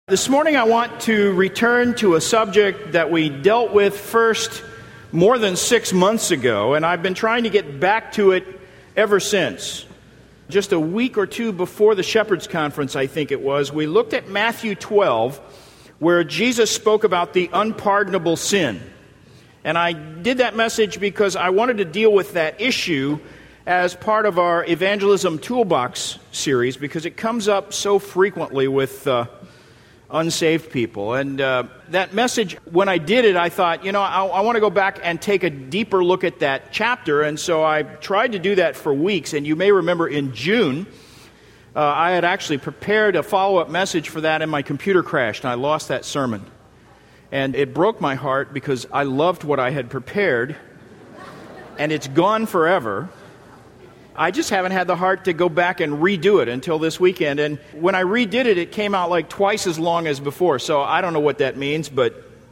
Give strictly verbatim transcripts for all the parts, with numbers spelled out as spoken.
This morning I want to return to a subject that we dealt with first more than six months ago, and I've been trying to get back to it ever since. Just a week or two before the Shepherds Conference, I think it was, we looked at Matthew twelve, where Jesus spoke about the unpardonable sin. And I did that message because I wanted to deal with that issue as part of our Evangelism Toolbox series, because it comes up so frequently with uh, unsaved people. And uh, that message, when I did it, I thought, you know, I, I want to go back and take a deeper look at that chapter. And so I tried to do that for weeks. And you may remember in June, uh, I had actually prepared a follow-up message for that, and my computer crashed, and I lost that sermon. And it broke my heart because I loved what I had prepared, and it's gone forever. I just haven't had the heart to go back and redo it until this weekend. And when I redid it, it came out like twice as long as before. So I don't know what that means, but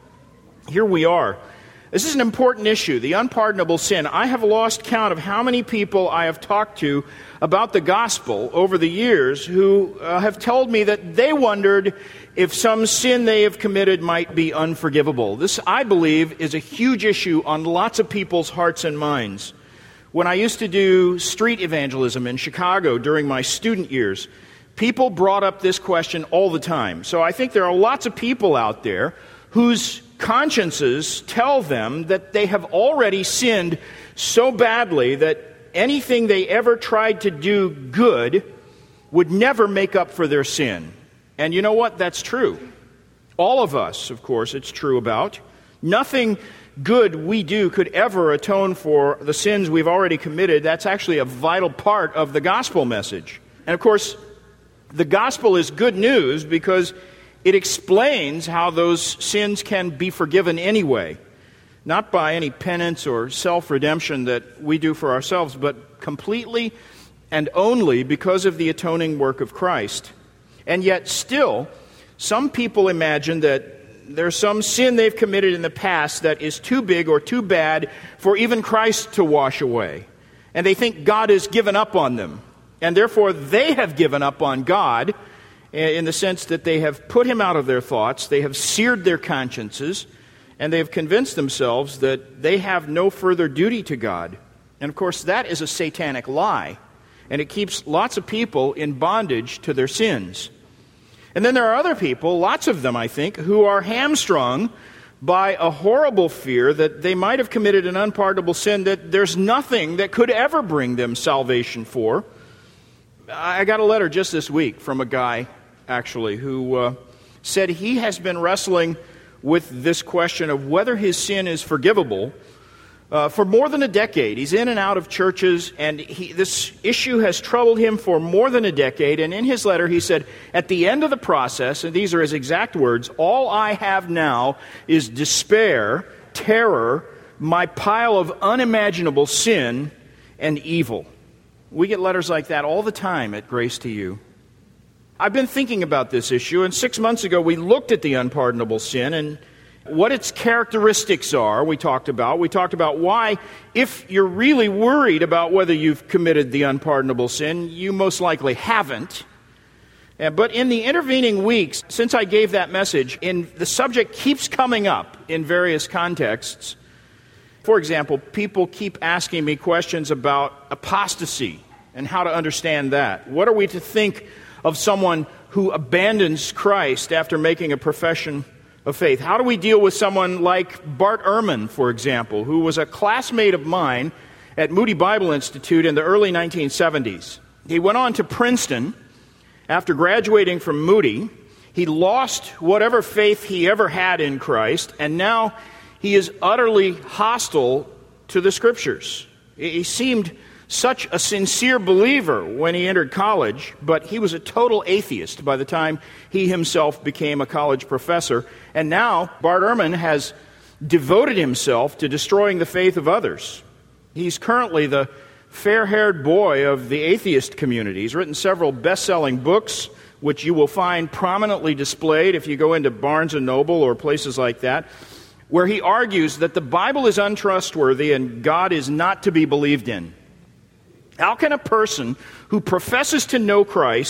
here we are. This is an important issue, the unpardonable sin. I have lost count of how many people I have talked to about the gospel over the years who uh, have told me that they wondered if some sin they have committed might be unforgivable. This, I believe, is a huge issue on lots of people's hearts and minds. When I used to do street evangelism in Chicago during my student years, people brought up this question all the time. So I think there are lots of people out there whose consciences tell them that they have already sinned so badly that anything they ever tried to do good would never make up for their sin. And you know what? That's true. All of us, of course, it's true about. Nothing good we do could ever atone for the sins we've already committed. That's actually a vital part of the gospel message. And of course, the gospel is good news because it explains how those sins can be forgiven anyway. Not by any penance or self-redemption that we do for ourselves, but completely and only because of the atoning work of Christ. And yet still, some people imagine that there's some sin they've committed in the past that is too big or too bad for even Christ to wash away. And they think God has given up on them. And therefore, they have given up on God in the sense that they have put him out of their thoughts, they have seared their consciences, and they have convinced themselves that they have no further duty to God. And of course, that is a satanic lie. And it keeps lots of people in bondage to their sins. And then there are other people, lots of them I think, who are hamstrung by a horrible fear that they might have committed an unpardonable sin that there's nothing that could ever bring them salvation for. I got a letter just this week from a guy, actually, who uh, said he has been wrestling with this question of whether his sin is forgivable Uh, for more than a decade. He's in and out of churches, and he, this issue has troubled him for more than a decade. And in his letter, he said, at the end of the process, and these are his exact words, all I have now is despair, terror, my pile of unimaginable sin and evil. We get letters like that all the time at Grace to You. I've been thinking about this issue, and six months ago we looked at the unpardonable sin and what its characteristics are, we talked about. We talked about why, if you're really worried about whether you've committed the unpardonable sin, you most likely haven't. But in the intervening weeks, since I gave that message, in, the subject keeps coming up in various contexts. For example, people keep asking me questions about apostasy and how to understand that. What are we to think of someone who abandons Christ after making a profession of faith? How do we deal with someone like Bart Ehrman, for example, who was a classmate of mine at Moody Bible Institute in the early nineteen seventies? He went on to Princeton after graduating from Moody. He lost whatever faith he ever had in Christ, and now he is utterly hostile to the Scriptures. He seemed such a sincere believer when he entered college, but he was a total atheist by the time he himself became a college professor. And now Bart Ehrman has devoted himself to destroying the faith of others. He's currently the fair-haired boy of the atheist community. He's written several best-selling books, which you will find prominently displayed if you go into Barnes and Noble or places like that, where he argues that the Bible is untrustworthy and God is not to be believed in. How can a person who professes to know Christ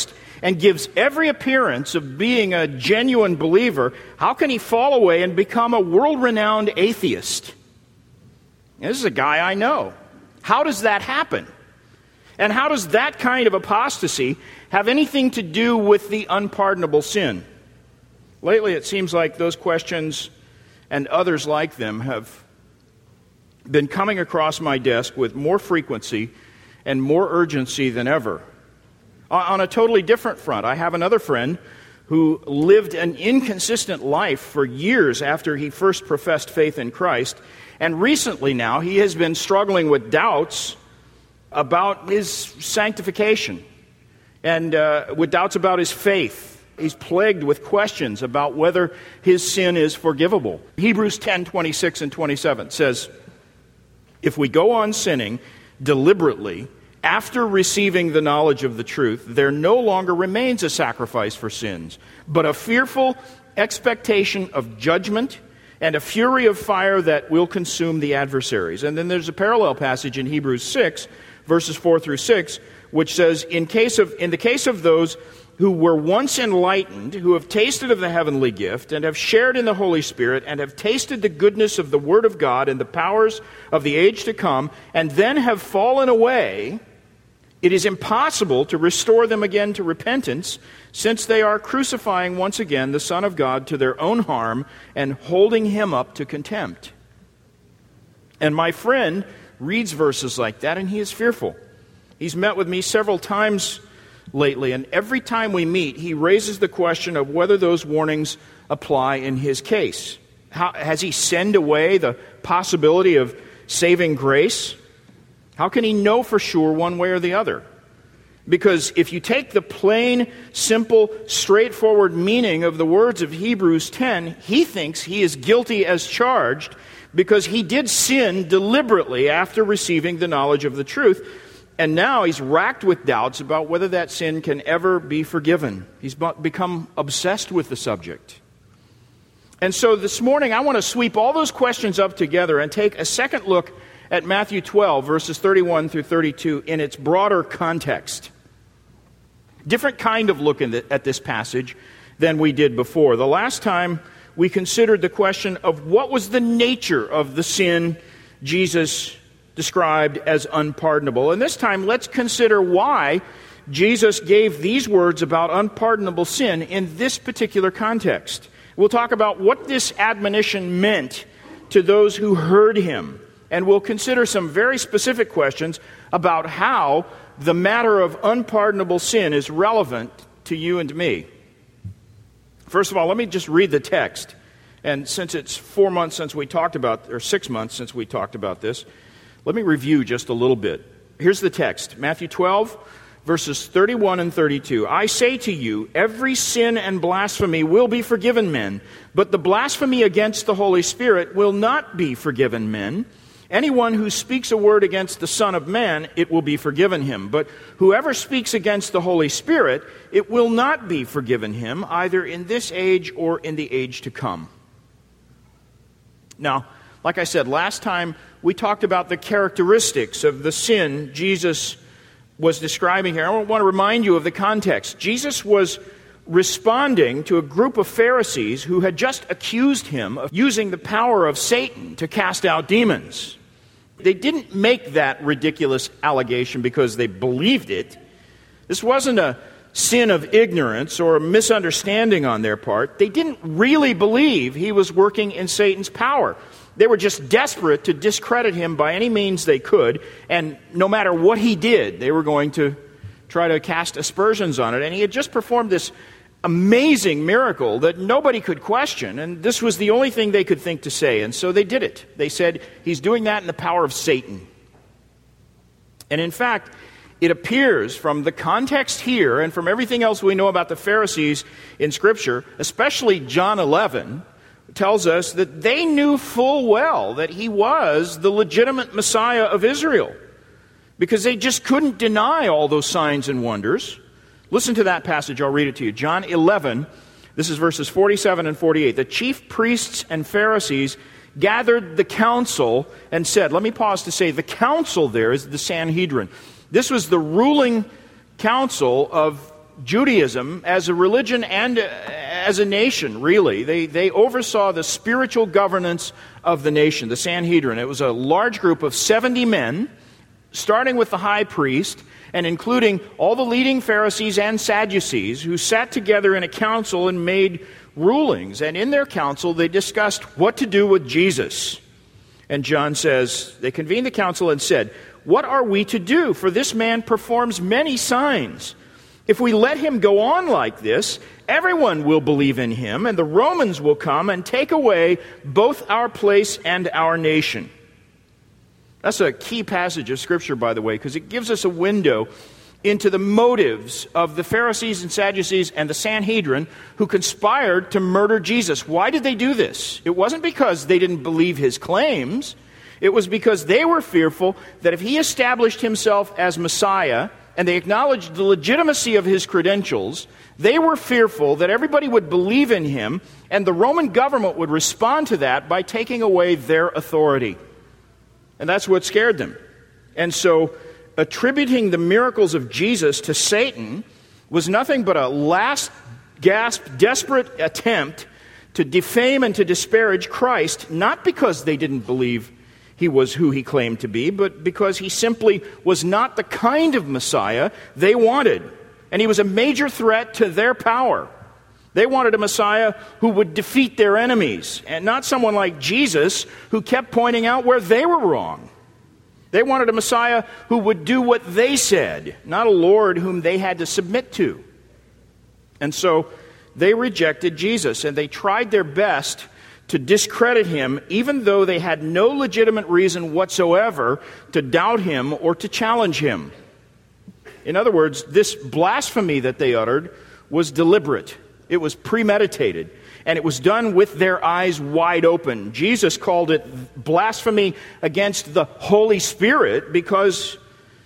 and gives every appearance of being a genuine believer, how can he fall away and become a world-renowned atheist? This is a guy I know. How does that happen? And how does that kind of apostasy have anything to do with the unpardonable sin? Lately, it seems like those questions and others like them have been coming across my desk with more frequency and more urgency than ever. On a totally different front, I have another friend who lived an inconsistent life for years after he first professed faith in Christ, and recently now he has been struggling with doubts about his sanctification and uh, with doubts about his faith. He's plagued with questions about whether his sin is forgivable. Hebrews ten, twenty-six and twenty-seven says, "If we go on sinning deliberately after receiving the knowledge of the truth, there no longer remains a sacrifice for sins, but a fearful expectation of judgment and a fury of fire that will consume the adversaries." And then there's a parallel passage in Hebrews six, verses four through six, which says, in case of in the case of those who were once enlightened, who have tasted of the heavenly gift, and have shared in the Holy Spirit, and have tasted the goodness of the Word of God and the powers of the age to come, and then have fallen away, it is impossible to restore them again to repentance, since they are crucifying once again the Son of God to their own harm and holding him up to contempt. And my friend reads verses like that, and he is fearful. He's met with me several times lately, and every time we meet, he raises the question of whether those warnings apply in his case. How, has he sinned away the possibility of saving grace? How can he know for sure one way or the other? Because if you take the plain, simple, straightforward meaning of the words of Hebrews ten, he thinks he is guilty as charged because he did sin deliberately after receiving the knowledge of the truth. And now he's racked with doubts about whether that sin can ever be forgiven. He's become obsessed with the subject. And so this morning I want to sweep all those questions up together and take a second look at Matthew twelve, verses thirty-one through thirty-two in its broader context. Different kind of look in the, at this passage than we did before. The last time we considered the question of what was the nature of the sin Jesus described as unpardonable. And this time, let's consider why Jesus gave these words about unpardonable sin in this particular context. We'll talk about what this admonition meant to those who heard him. And we'll consider some very specific questions about how the matter of unpardonable sin is relevant to you and to me. First of all, let me just read the text. And since it's four months since we talked about, or six months since we talked about this, let me review just a little bit. Here's the text, Matthew twelve, verses thirty-one and thirty-two. "I say to you, every sin and blasphemy will be forgiven men, but the blasphemy against the Holy Spirit will not be forgiven men. Anyone who speaks a word against the Son of Man, it will be forgiven him. But whoever speaks against the Holy Spirit, it will not be forgiven him, either in this age or in the age to come." Now, like I said, last time we talked about the characteristics of the sin Jesus was describing here. I want to remind you of the context. Jesus was responding to a group of Pharisees who had just accused him of using the power of Satan to cast out demons. They didn't make that ridiculous allegation because they believed it. This wasn't a sin of ignorance or a misunderstanding on their part. They didn't really believe he was working in Satan's power. They were just desperate to discredit him by any means they could, and no matter what he did, they were going to try to cast aspersions on it. And he had just performed this amazing miracle that nobody could question, and this was the only thing they could think to say, and so they did it. They said, he's doing that in the power of Satan. And in fact, it appears from the context here and from everything else we know about the Pharisees in Scripture, especially John eleven, tells us that they knew full well that he was the legitimate Messiah of Israel, because they just couldn't deny all those signs and wonders. Listen to that passage. I'll read it to you. John eleven, this is verses forty-seven and forty-eight. "The chief priests and Pharisees gathered the council and said," let me pause to say the council there is the Sanhedrin. This was the ruling council of Judaism as a religion and as a nation, really. They, they oversaw the spiritual governance of the nation, the Sanhedrin. It was a large group of seventy men, starting with the high priest and including all the leading Pharisees and Sadducees, who sat together in a council and made rulings. And in their council, they discussed what to do with Jesus. And John says, they convened the council and said, "What are we to do? For this man performs many signs. If we let him go on like this, everyone will believe in him, and the Romans will come and take away both our place and our nation." That's a key passage of Scripture, by the way, because it gives us a window into the motives of the Pharisees and Sadducees and the Sanhedrin who conspired to murder Jesus. Why did they do this? It wasn't because they didn't believe his claims. It was because they were fearful that if he established himself as Messiah and they acknowledged the legitimacy of his credentials, they were fearful that everybody would believe in him and the Roman government would respond to that by taking away their authority. And that's what scared them. And so attributing the miracles of Jesus to Satan was nothing but a last gasp, desperate attempt to defame and to disparage Christ, not because they didn't believe he was who he claimed to be, but because he simply was not the kind of Messiah they wanted. And he was a major threat to their power. They wanted a Messiah who would defeat their enemies, and not someone like Jesus who kept pointing out where they were wrong. They wanted a Messiah who would do what they said, not a Lord whom they had to submit to. And so they rejected Jesus, and they tried their best to discredit him, even though they had no legitimate reason whatsoever to doubt him or to challenge him. In other words, this blasphemy that they uttered was deliberate. It was premeditated, and it was done with their eyes wide open. Jesus called it blasphemy against the Holy Spirit because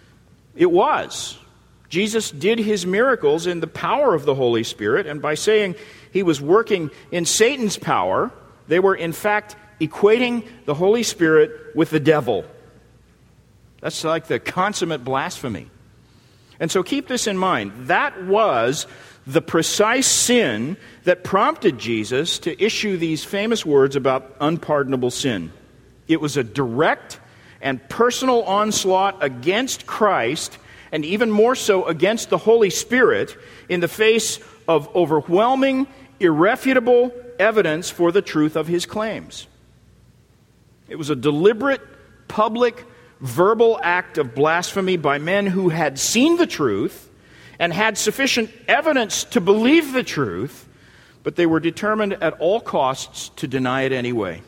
it was. Jesus did his miracles in the power of the Holy Spirit, and by saying he was working in Satan's power, they were in fact equating the Holy Spirit with the devil. That's like the consummate blasphemy. And so keep this in mind. That was the precise sin that prompted Jesus to issue these famous words about unpardonable sin. It was a direct and personal onslaught against Christ, and even more so against the Holy Spirit, in the face of overwhelming, irrefutable evidence for the truth of his claims. It was a deliberate, public, verbal act of blasphemy by men who had seen the truth and had sufficient evidence to believe the truth, but they were determined at all costs to deny it anyway.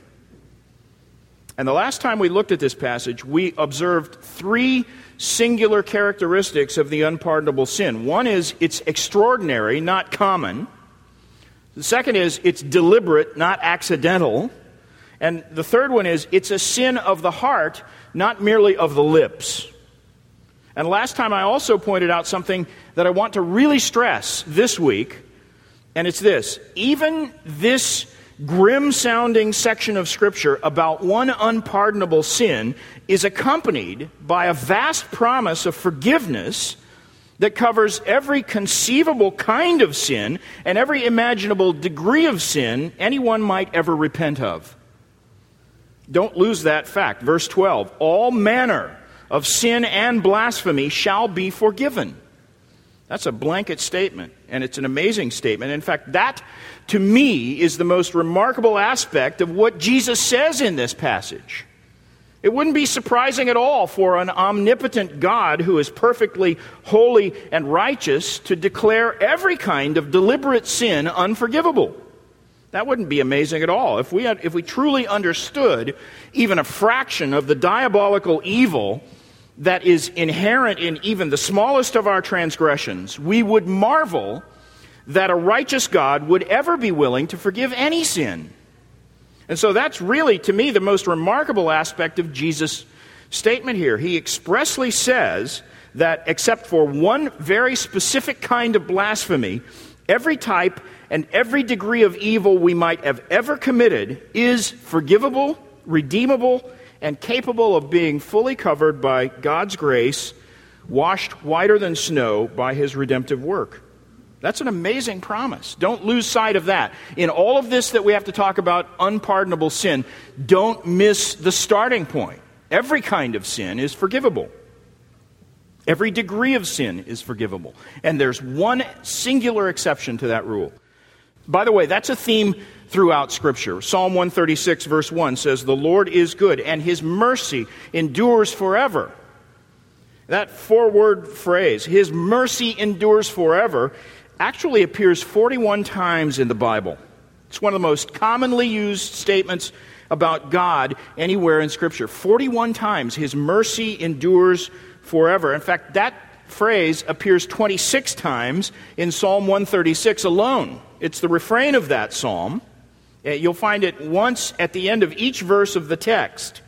And the last time we looked at this passage, we observed three singular characteristics of the unpardonable sin. One is it's extraordinary, not common. The second is it's deliberate, not accidental. And the third one is it's a sin of the heart, not merely of the lips. And last time I also pointed out something that I want to really stress this week, and it's this. Even this grim-sounding section of Scripture about one unpardonable sin is accompanied by a vast promise of forgiveness that covers every conceivable kind of sin and every imaginable degree of sin anyone might ever repent of. Don't lose that fact. Verse twelve, all manner of sin and blasphemy shall be forgiven. That's a blanket statement, and it's an amazing statement. In fact, that, to me, is the most remarkable aspect of what Jesus says in this passage. It wouldn't be surprising at all for an omnipotent God who is perfectly holy and righteous to declare every kind of deliberate sin unforgivable. That wouldn't be amazing at all. If we had, if we truly understood even a fraction of the diabolical evil that is inherent in even the smallest of our transgressions, we would marvel that a righteous God would ever be willing to forgive any sin. And so that's really, to me, the most remarkable aspect of Jesus' statement here. He expressly says that except for one very specific kind of blasphemy, every type and every degree of evil we might have ever committed is forgivable, redeemable, and capable of being fully covered by God's grace, washed whiter than snow by his redemptive work. That's an amazing promise. Don't lose sight of that. In all of this that we have to talk about unpardonable sin, don't miss the starting point. Every kind of sin is forgivable. Every degree of sin is forgivable. And there's one singular exception to that rule. By the way, that's a theme throughout Scripture. Psalm one thirty-six verse one says, "The Lord is good, and His mercy endures forever." That four-word phrase, "His mercy endures forever," actually appears forty-one times in the Bible. It's one of the most commonly used statements about God anywhere in Scripture. forty-one times, His mercy endures forever. In fact, that phrase appears twenty-six times in Psalm one thirty-six alone. It's the refrain of that psalm. You'll find it once at the end of each verse of the text.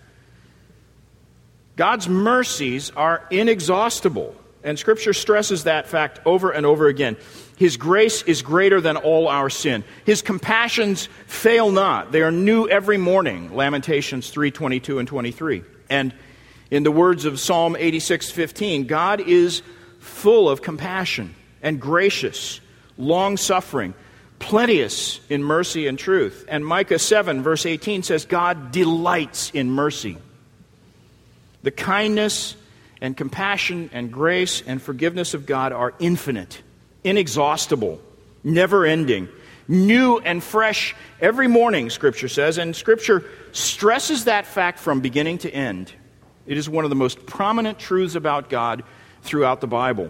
God's mercies are inexhaustible, and Scripture stresses that fact over and over again. His grace is greater than all our sin. His compassions fail not. They are new every morning, Lamentations three twenty-two and twenty-three. And in the words of Psalm eighty-six fifteen, God is full of compassion and gracious, long-suffering, plenteous in mercy and truth. And Micah seven verse eighteen says, God delights in mercy. The kindness and compassion and grace and forgiveness of God are infinite, inexhaustible, never-ending, new and fresh every morning, Scripture says, and Scripture stresses that fact from beginning to end. It is one of the most prominent truths about God throughout the Bible.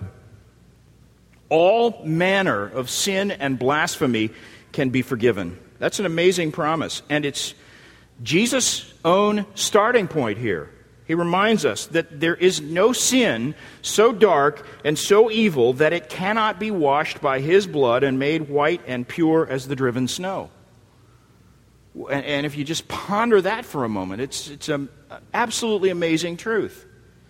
All manner of sin and blasphemy can be forgiven. That's an amazing promise, and it's Jesus' own starting point here. He reminds us that there is no sin so dark and so evil that it cannot be washed by His blood and made white and pure as the driven snow. And, and if you just ponder that for a moment, it's it's an absolutely amazing truth.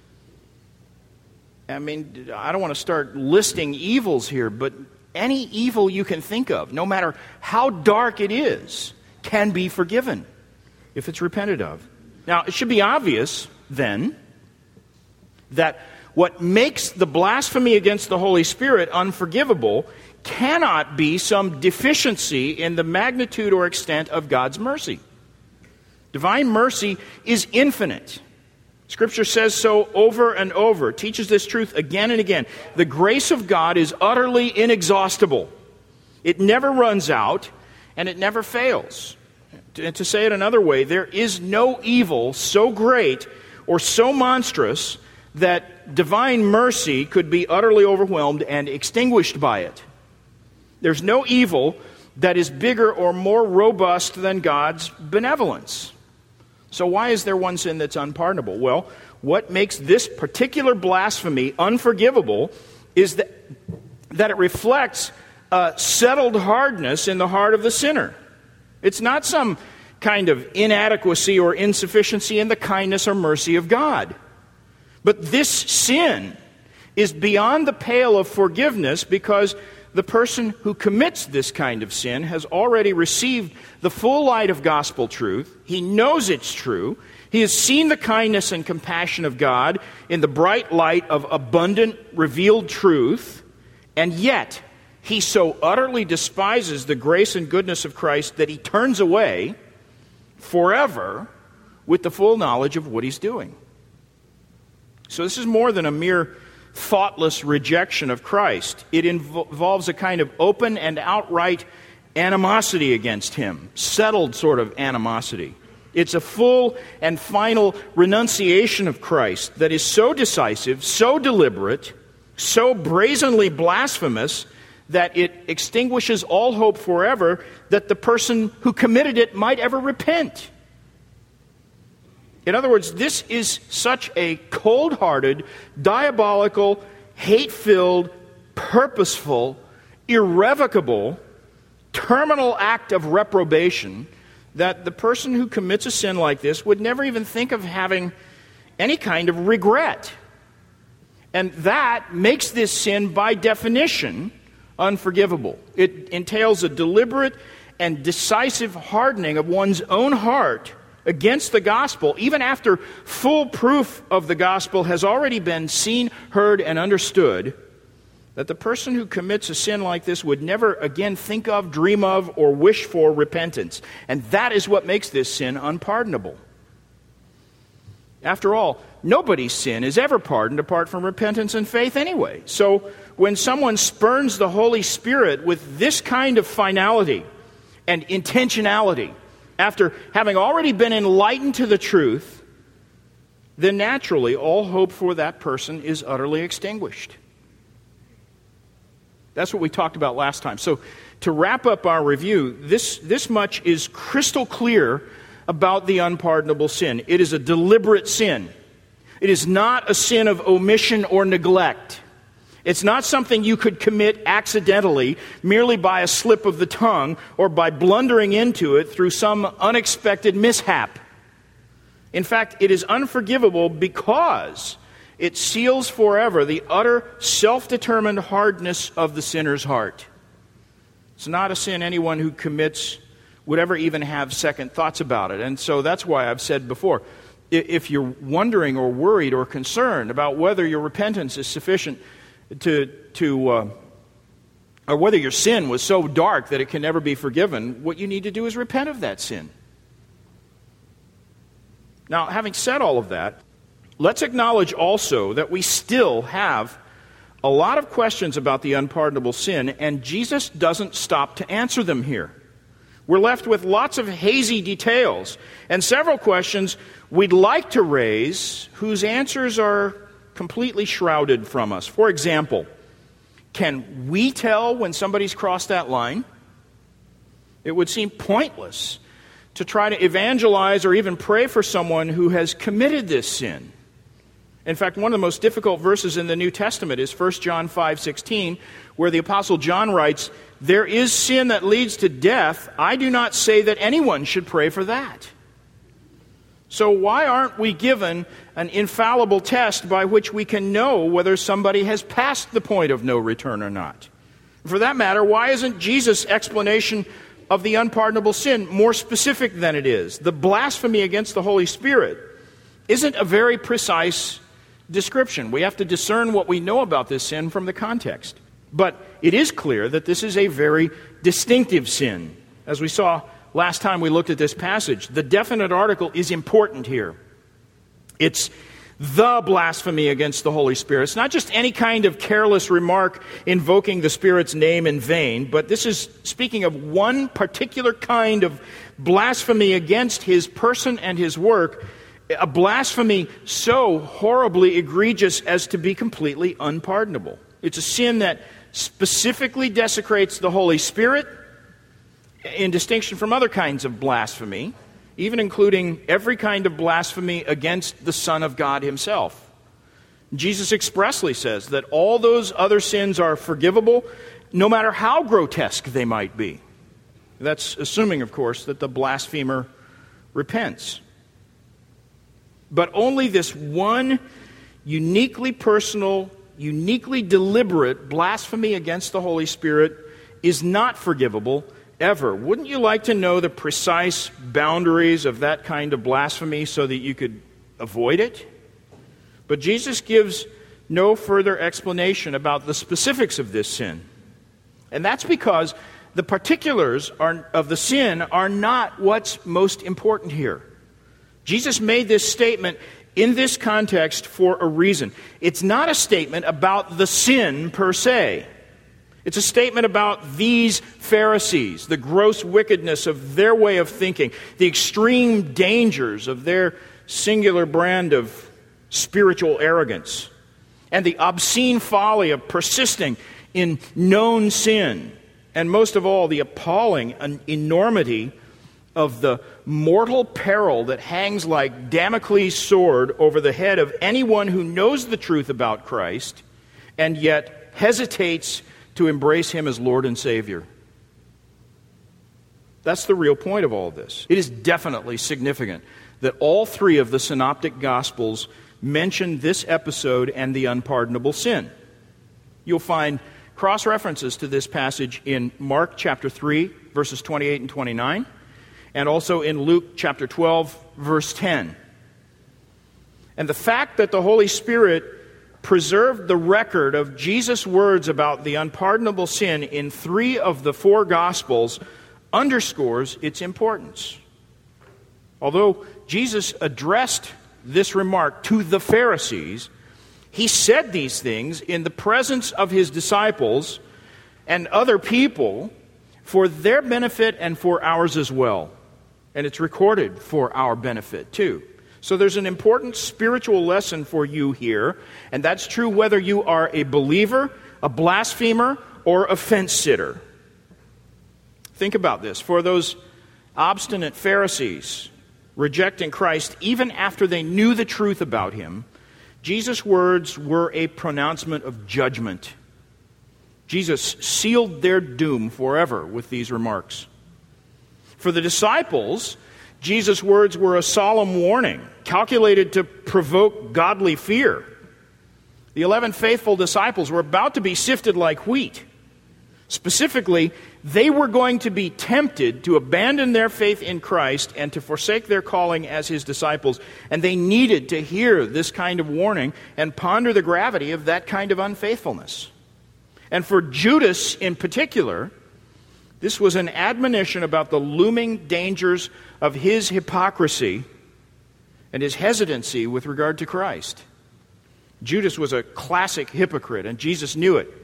I mean, I don't want to start listing evils here, but any evil you can think of, no matter how dark it is, can be forgiven if it's repented of. Now, it should be obvious then that what makes the blasphemy against the Holy Spirit unforgivable cannot be some deficiency in the magnitude or extent of God's mercy. Divine mercy is infinite. Scripture says so over and over, teaches this truth again and again. The grace of God is utterly inexhaustible. It never runs out, and it never fails. And to say it another way, there is no evil so great or so monstrous that divine mercy could be utterly overwhelmed and extinguished by it. There's no evil that is bigger or more robust than God's benevolence. So why is there one sin that's unpardonable? Well, what makes this particular blasphemy unforgivable is that, that it reflects a settled hardness in the heart of the sinner. It's not some kind of inadequacy or insufficiency in the kindness or mercy of God. But this sin is beyond the pale of forgiveness because the person who commits this kind of sin has already received the full light of gospel truth. He knows it's true. He has seen the kindness and compassion of God in the bright light of abundant revealed truth, and yet he so utterly despises the grace and goodness of Christ that he turns away forever with the full knowledge of what he's doing. So this is more than a mere thoughtless rejection of Christ. It inv- involves a kind of open and outright animosity against him, settled sort of animosity. It's a full and final renunciation of Christ that is so decisive, so deliberate, so brazenly blasphemous that it extinguishes all hope forever that the person who committed it might ever repent. In other words, this is such a cold-hearted, diabolical, hate-filled, purposeful, irrevocable, terminal act of reprobation that the person who commits a sin like this would never even think of having any kind of regret. And that makes this sin, by definition, unforgivable. It entails a deliberate and decisive hardening of one's own heart against the gospel, even after full proof of the gospel has already been seen, heard, and understood, that the person who commits a sin like this would never again think of, dream of, or wish for repentance. And that is what makes this sin unpardonable. After all, nobody's sin is ever pardoned apart from repentance and faith anyway. So when someone spurns the Holy Spirit with this kind of finality and intentionality, after having already been enlightened to the truth, then naturally all hope for that person is utterly extinguished. That's what we talked about last time. So to wrap up our review, this, this much is crystal clear about the unpardonable sin. It is a deliberate sin. It is not a sin of omission or neglect. It's not something you could commit accidentally, merely by a slip of the tongue, or by blundering into it through some unexpected mishap. In fact, it is unforgivable because it seals forever the utter self-determined hardness of the sinner's heart. It's not a sin anyone who commits would ever even have second thoughts about it. And so that's why I've said before, if you're wondering or worried or concerned about whether your repentance is sufficient to, to uh, or whether your sin was so dark that it can never be forgiven, what you need to do is repent of that sin. Now, having said all of that, let's acknowledge also that we still have a lot of questions about the unpardonable sin, and Jesus doesn't stop to answer them here. We're left with lots of hazy details and several questions we'd like to raise whose answers are completely shrouded from us. For example, can we tell when somebody's crossed that line? It would seem pointless to try to evangelize or even pray for someone who has committed this sin. In fact, one of the most difficult verses in the New Testament is First John five sixteen, where the Apostle John writes, "There is sin that leads to death. I do not say that anyone should pray for that." So why aren't we given an infallible test by which we can know whether somebody has passed the point of no return or not? For that matter, why isn't Jesus' explanation of the unpardonable sin more specific than it is? The blasphemy against the Holy Spirit isn't a very precise description. We have to discern what we know about this sin from the context. But it is clear that this is a very distinctive sin. As we saw last time we looked at this passage, the definite article is important here. It's the blasphemy against the Holy Spirit. It's not just any kind of careless remark invoking the Spirit's name in vain, but this is speaking of one particular kind of blasphemy against His person and His work, a blasphemy so horribly egregious as to be completely unpardonable. It's a sin that specifically desecrates the Holy Spirit, in distinction from other kinds of blasphemy, even including every kind of blasphemy against the Son of God Himself. Jesus expressly says that all those other sins are forgivable, no matter how grotesque they might be. That's assuming, of course, that the blasphemer repents. But only this one uniquely personal, uniquely deliberate blasphemy against the Holy Spirit is not forgivable ever. Wouldn't you like to know the precise boundaries of that kind of blasphemy so that you could avoid it? But Jesus gives no further explanation about the specifics of this sin. And that's because the particulars are, of the sin are not what's most important here. Jesus made this statement in this context for a reason. It's not a statement about the sin per se. It's a statement about these Pharisees, the gross wickedness of their way of thinking, the extreme dangers of their singular brand of spiritual arrogance, and the obscene folly of persisting in known sin, and most of all, the appalling enormity of the mortal peril that hangs like Damocles' sword over the head of anyone who knows the truth about Christ and yet hesitates to embrace Him as Lord and Savior. That's the real point of all this. It is definitely significant that all three of the synoptic Gospels mention this episode and the unpardonable sin. You'll find cross-references to this passage in Mark chapter three, verses twenty-eight and twenty-nine, and also in Luke chapter twelve, verse ten. And the fact that the Holy Spirit preserved the record of Jesus' words about the unpardonable sin in three of the four Gospels underscores its importance. Although Jesus addressed this remark to the Pharisees, he said these things in the presence of his disciples and other people for their benefit and for ours as well. And it's recorded for our benefit too. So there's an important spiritual lesson for you here, and that's true whether you are a believer, a blasphemer, or a fence-sitter. Think about this. For those obstinate Pharisees rejecting Christ even after they knew the truth about him, Jesus' words were a pronouncement of judgment. Jesus sealed their doom forever with these remarks. For the disciples, Jesus' words were a solemn warning, calculated to provoke godly fear. The eleven faithful disciples were about to be sifted like wheat. Specifically, they were going to be tempted to abandon their faith in Christ and to forsake their calling as his disciples. And they needed to hear this kind of warning and ponder the gravity of that kind of unfaithfulness. And for Judas in particular, this was an admonition about the looming dangers of his hypocrisy and his hesitancy with regard to Christ. Judas was a classic hypocrite, and Jesus knew it.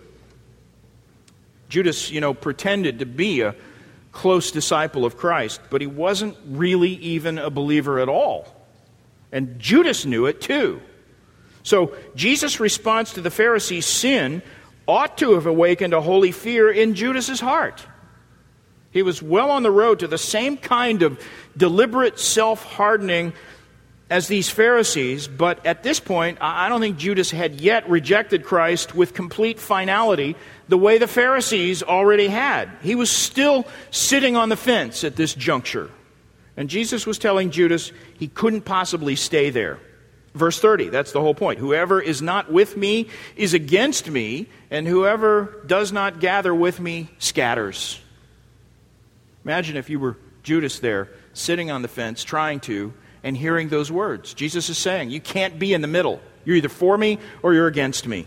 Judas, you know, pretended to be a close disciple of Christ, but he wasn't really even a believer at all. And Judas knew it too. So Jesus' response to the Pharisees' sin ought to have awakened a holy fear in Judas's heart. He was well on the road to the same kind of deliberate self-hardening as these Pharisees, but at this point, I don't think Judas had yet rejected Christ with complete finality the way the Pharisees already had. He was still sitting on the fence at this juncture. And Jesus was telling Judas he couldn't possibly stay there. Verse thirty, that's the whole point. Whoever is not with me is against me, and whoever does not gather with me scatters. Imagine if you were Judas there, sitting on the fence, trying to, and hearing those words. Jesus is saying, you can't be in the middle. You're either for me or you're against me.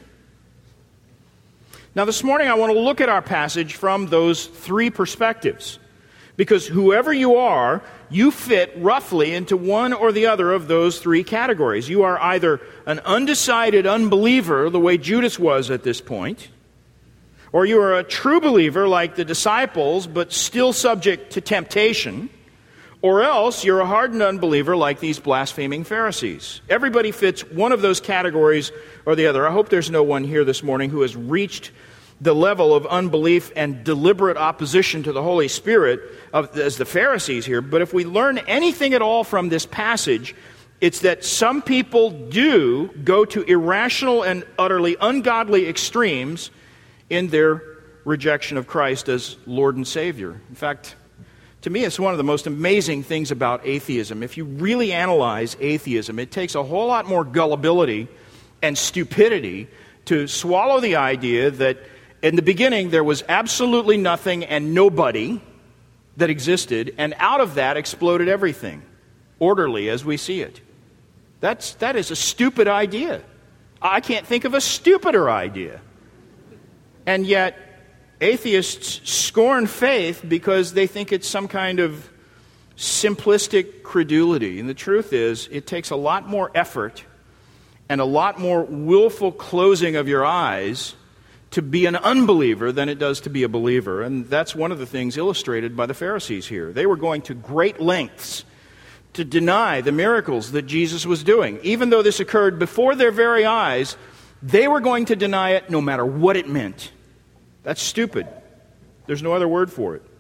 Now this morning I want to look at our passage from those three perspectives. Because whoever you are, you fit roughly into one or the other of those three categories. You are either an undecided unbeliever, the way Judas was at this point, or you are a true believer like the disciples, but still subject to temptation, or else you're a hardened unbeliever like these blaspheming Pharisees. Everybody fits one of those categories or the other. I hope there's no one here this morning who has reached the level of unbelief and deliberate opposition to the Holy Spirit of, as the Pharisees here. But if we learn anything at all from this passage, it's that some people do go to irrational and utterly ungodly extremes in their rejection of Christ as Lord and Savior. In fact, to me, it's one of the most amazing things about atheism. If you really analyze atheism, it takes a whole lot more gullibility and stupidity to swallow the idea that in the beginning there was absolutely nothing and nobody that existed, and out of that exploded everything, orderly as we see it. That's, that is a stupid idea. I can't think of a stupider idea. And yet, atheists scorn faith because they think it's some kind of simplistic credulity. And the truth is, it takes a lot more effort and a lot more willful closing of your eyes to be an unbeliever than it does to be a believer. And that's one of the things illustrated by the Pharisees here. They were going to great lengths to deny the miracles that Jesus was doing. Even though this occurred before their very eyes, they were going to deny it no matter what it meant. That's stupid. There's no other word for it.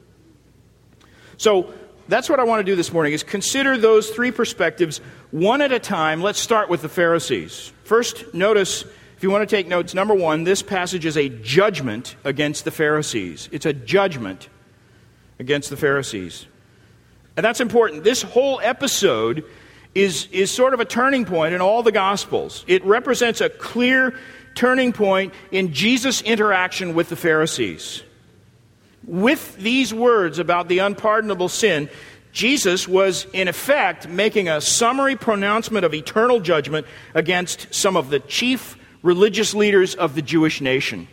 So that's what I want to do this morning, is consider those three perspectives one at a time. Let's start with the Pharisees. First, notice, if you want to take notes, number one, this passage is a judgment against the Pharisees. It's a judgment against the Pharisees. And that's important. This whole episode is, is sort of a turning point in all the Gospels. It represents a clear turning point in Jesus' interaction with the Pharisees. With these words about the unpardonable sin, Jesus was, in effect, making a summary pronouncement of eternal judgment against some of the chief religious leaders of the Jewish nation.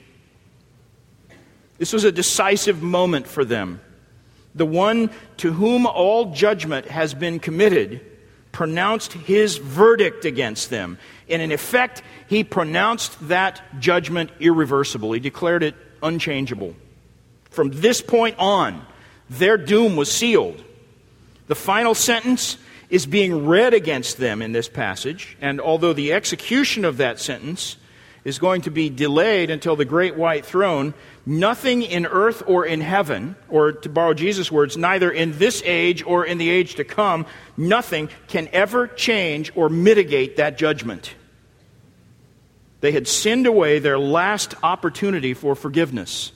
This was a decisive moment for them. The one to whom all judgment has been committed pronounced his verdict against them. And in effect, he pronounced that judgment irreversible. He declared it unchangeable. From this point on, their doom was sealed. The final sentence is being read against them in this passage, and although the execution of that sentence is going to be delayed until the great white throne, nothing in earth or in heaven, or to borrow Jesus' words, neither in this age or in the age to come, nothing can ever change or mitigate that judgment. They had sinned away their last opportunity for forgiveness.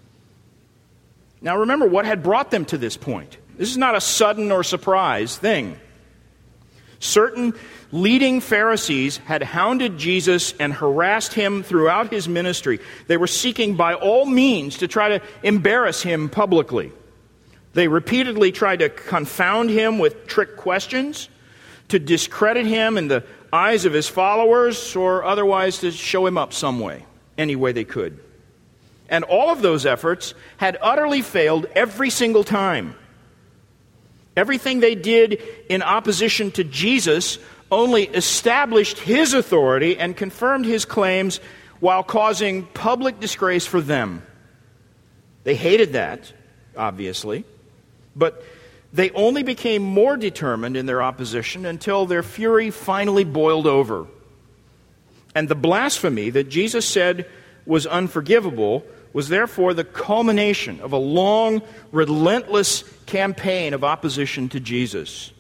Now remember what had brought them to this point. This is not a sudden or surprise thing. Certain leading Pharisees had hounded Jesus and harassed him throughout his ministry. They were seeking by all means to try to embarrass him publicly. They repeatedly tried to confound him with trick questions, to discredit him in the eyes of his followers, or otherwise to show him up some way, any way they could. And all of those efforts had utterly failed every single time. Everything they did in opposition to Jesus only established his authority and confirmed his claims while causing public disgrace for them. They hated that, obviously, but they only became more determined in their opposition until their fury finally boiled over. And the blasphemy that Jesus said was unforgivable was therefore the culmination of a long, relentless campaign of opposition to Jesus.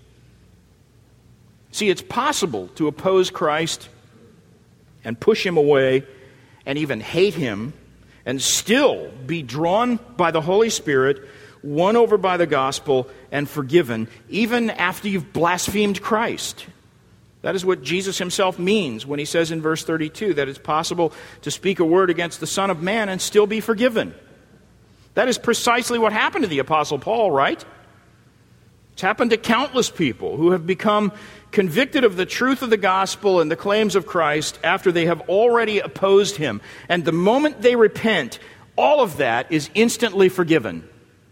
See, it's possible to oppose Christ and push him away and even hate him and still be drawn by the Holy Spirit, won over by the gospel, and forgiven, even after you've blasphemed Christ. That is what Jesus himself means when he says in verse thirty-two that it's possible to speak a word against the Son of Man and still be forgiven. That is precisely what happened to the Apostle Paul, right? It's happened to countless people who have become convicted of the truth of the gospel and the claims of Christ after they have already opposed him. And the moment they repent, all of that is instantly forgiven.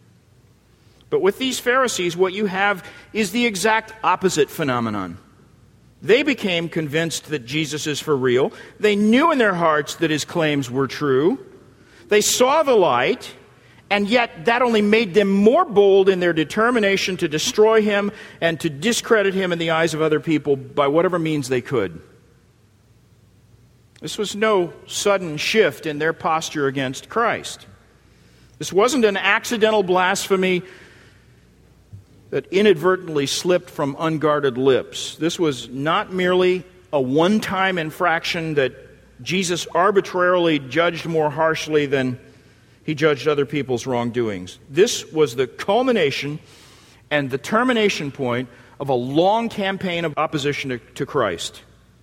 But with these Pharisees, what you have is the exact opposite phenomenon. They became convinced that Jesus is for real. They knew in their hearts that his claims were true. They saw the light, and yet that only made them more bold in their determination to destroy him and to discredit him in the eyes of other people by whatever means they could. This was no sudden shift in their posture against Christ. This wasn't an accidental blasphemy that inadvertently slipped from unguarded lips. This was not merely a one-time infraction that Jesus arbitrarily judged more harshly than he judged other people's wrongdoings. This was the culmination and the termination point of a long campaign of opposition to, to Christ.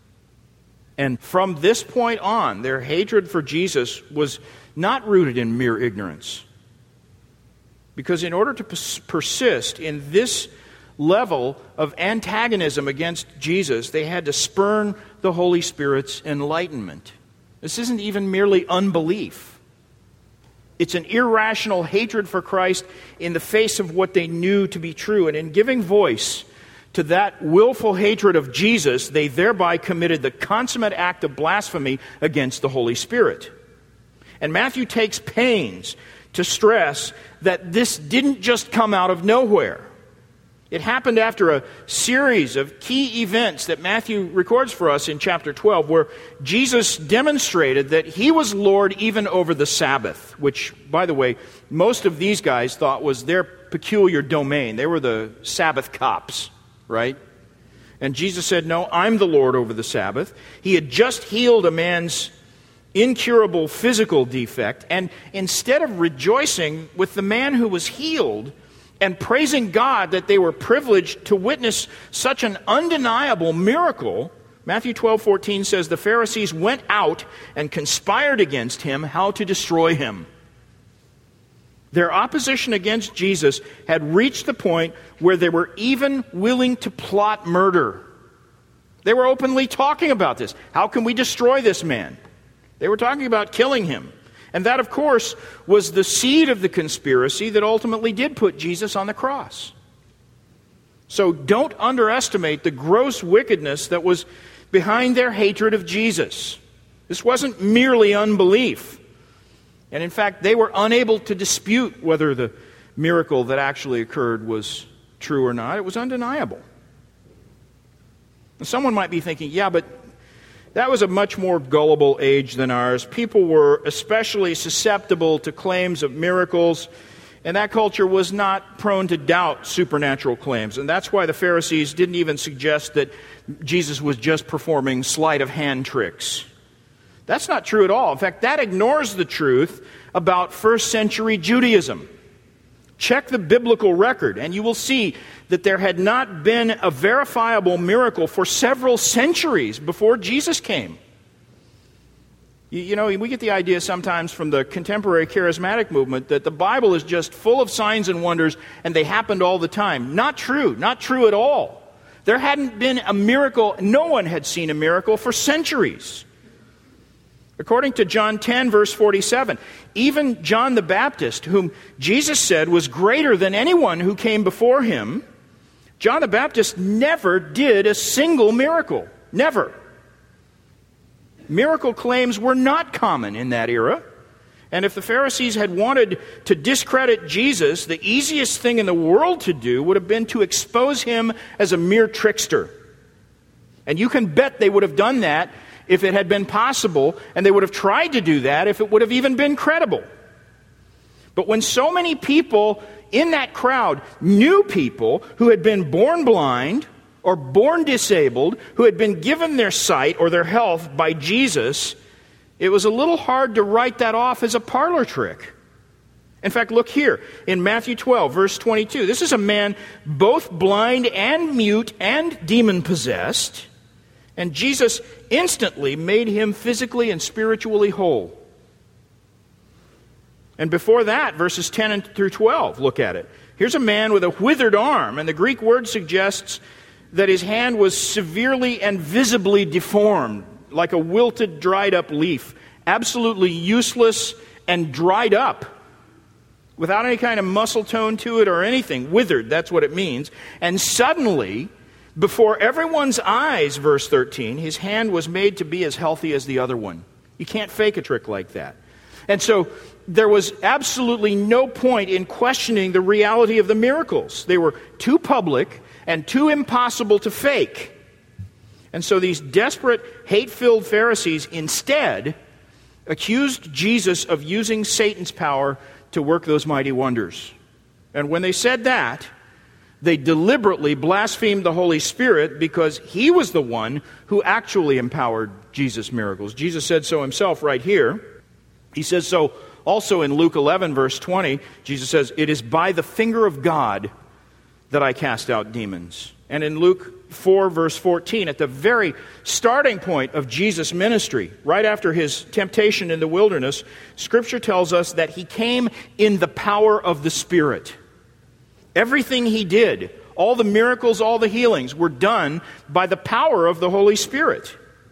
And from this point on, their hatred for Jesus was not rooted in mere ignorance. Because in order to pers- persist in this level of antagonism against Jesus, they had to spurn the Holy Spirit's enlightenment. This isn't even merely unbelief. It's an irrational hatred for Christ in the face of what they knew to be true. And in giving voice to that willful hatred of Jesus, they thereby committed the consummate act of blasphemy against the Holy Spirit. And Matthew takes pains to stress that this didn't just come out of nowhere. It happened after a series of key events that Matthew records for us in chapter twelve, where Jesus demonstrated that he was Lord even over the Sabbath, which, by the way, most of these guys thought was their peculiar domain. They were the Sabbath cops, right? And Jesus said, no, I'm the Lord over the Sabbath. He had just healed a man's incurable physical defect, and instead of rejoicing with the man who was healed and praising God that they were privileged to witness such an undeniable miracle, Matthew twelve fourteen says the Pharisees went out and conspired against him how to destroy him. Their opposition against Jesus had reached the point where they were even willing to plot murder. They were openly talking about this. How can we destroy this man? They were talking about killing him. And that, of course, was the seed of the conspiracy that ultimately did put Jesus on the cross. So don't underestimate the gross wickedness that was behind their hatred of Jesus. This wasn't merely unbelief. And in fact, they were unable to dispute whether the miracle that actually occurred was true or not. It was undeniable. And someone might be thinking, yeah, but that was a much more gullible age than ours. People were especially susceptible to claims of miracles, and that culture was not prone to doubt supernatural claims. And that's why the Pharisees didn't even suggest that Jesus was just performing sleight of hand tricks. That's not true at all. In fact, that ignores the truth about first century Judaism. Check the biblical record, and you will see that there had not been a verifiable miracle for several centuries before Jesus came. You, you know, we get the idea sometimes from the contemporary charismatic movement that the Bible is just full of signs and wonders, and they happened all the time. Not true. Not true at all. There hadn't been a miracle. No one had seen a miracle for centuries. According to John ten, verse forty-seven, even John the Baptist, whom Jesus said was greater than anyone who came before him, John the Baptist never did a single miracle. Never. Miracle claims were not common in that era. And if the Pharisees had wanted to discredit Jesus, the easiest thing in the world to do would have been to expose him as a mere trickster. And you can bet they would have done that if it had been possible, and they would have tried to do that if it would have even been credible. But when so many people in that crowd knew people who had been born blind or born disabled, who had been given their sight or their health by Jesus, it was a little hard to write that off as a parlor trick. In fact, look here in Matthew twelve, verse twenty-two. This is a man both blind and mute and demon-possessed, and Jesus instantly made him physically and spiritually whole. And before that, verses ten through twelve, look at it. Here's a man with a withered arm, and the Greek word suggests that his hand was severely and visibly deformed, like a wilted, dried-up leaf, absolutely useless and dried up, without any kind of muscle tone to it or anything. Withered, that's what it means. And suddenly, before everyone's eyes, verse thirteen, his hand was made to be as healthy as the other one. You can't fake a trick like that. And so there was absolutely no point in questioning the reality of the miracles. They were too public and too impossible to fake. And so these desperate, hate-filled Pharisees instead accused Jesus of using Satan's power to work those mighty wonders. And when they said that, they deliberately blasphemed the Holy Spirit because he was the one who actually empowered Jesus' miracles. Jesus said so himself right here. He says so also in Luke eleven, verse twenty. Jesus says, "It is by the finger of God that I cast out demons." And in Luke four, verse fourteen, at the very starting point of Jesus' ministry, right after his temptation in the wilderness, Scripture tells us that he came in the power of the Spirit. Everything he did, all the miracles, all the healings, were done by the power of the Holy Spirit.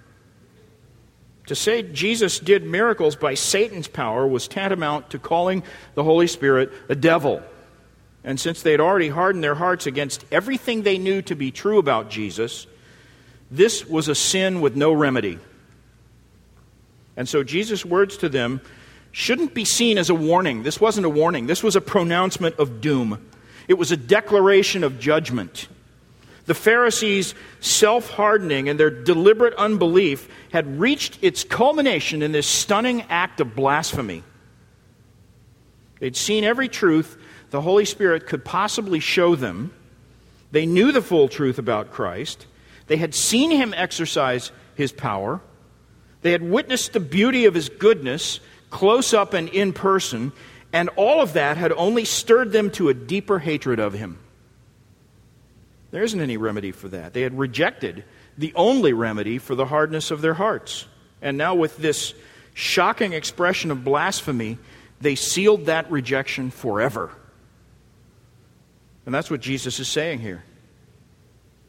To say Jesus did miracles by Satan's power was tantamount to calling the Holy Spirit a devil. And since they had already hardened their hearts against everything they knew to be true about Jesus, this was a sin with no remedy. And so Jesus' words to them shouldn't be seen as a warning. This wasn't a warning. This was a pronouncement of doom. It was a declaration of judgment. The Pharisees' self-hardening and their deliberate unbelief had reached its culmination in this stunning act of blasphemy. They'd seen every truth the Holy Spirit could possibly show them. They knew the full truth about Christ. They had seen him exercise his power. They had witnessed the beauty of his goodness close up and in person, and all of that had only stirred them to a deeper hatred of him. There isn't any remedy for that. They had rejected the only remedy for the hardness of their hearts. And now with this shocking expression of blasphemy, they sealed that rejection forever. And that's what Jesus is saying here.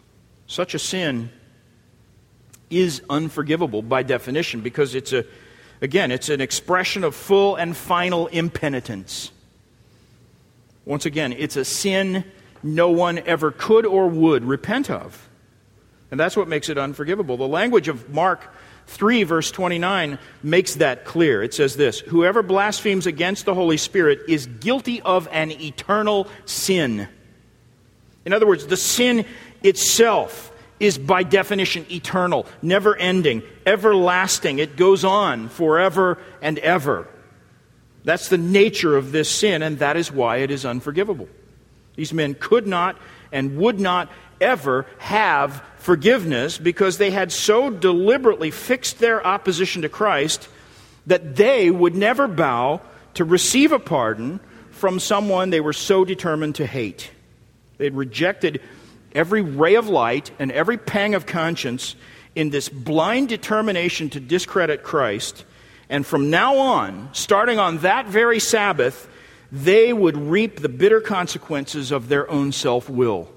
Such a sin is unforgivable by definition because it's a, Again, it's an expression of full and final impenitence. Once again, it's a sin no one ever could or would repent of. And that's what makes it unforgivable. The language of Mark three, verse twenty-nine, makes that clear. It says this, "Whoever blasphemes against the Holy Spirit is guilty of an eternal sin." In other words, the sin itself is by definition eternal, never-ending, everlasting. It goes on forever and ever. That's the nature of this sin, and that is why it is unforgivable. These men could not and would not ever have forgiveness because they had so deliberately fixed their opposition to Christ that they would never bow to receive a pardon from someone they were so determined to hate. They had rejected every ray of light and every pang of conscience in this blind determination to discredit Christ. And from now on, starting on that very Sabbath, they would reap the bitter consequences of their own self-will.